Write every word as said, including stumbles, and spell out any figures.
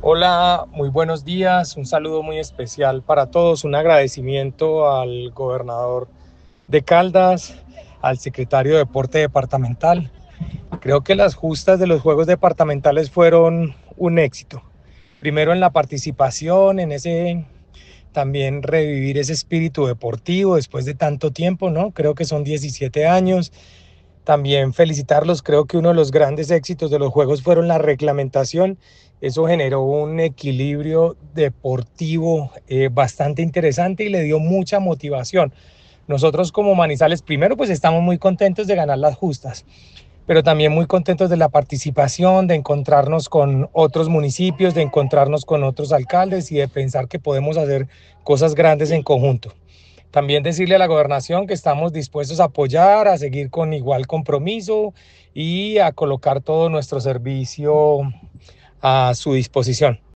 Hola, muy buenos días. Un saludo muy especial para todos. Un agradecimiento al gobernador de Caldas, al secretario de Deporte departamental. Creo que las justas de los Juegos Departamentales fueron un éxito. Primero en la participación, en ese también revivir ese espíritu deportivo después de tanto tiempo, ¿no? Creo que son diecisiete años. También felicitarlos, creo que uno de los grandes éxitos de los Juegos fueron la reglamentación. Eso generó un equilibrio deportivo eh, bastante interesante y le dio mucha motivación. Nosotros como Manizales, primero pues estamos muy contentos de ganar las justas, pero también muy contentos de la participación, de encontrarnos con otros municipios, de encontrarnos con otros alcaldes y de pensar que podemos hacer cosas grandes en conjunto. También decirle a la gobernación que estamos dispuestos a apoyar, a seguir con igual compromiso y a colocar todo nuestro servicio a su disposición.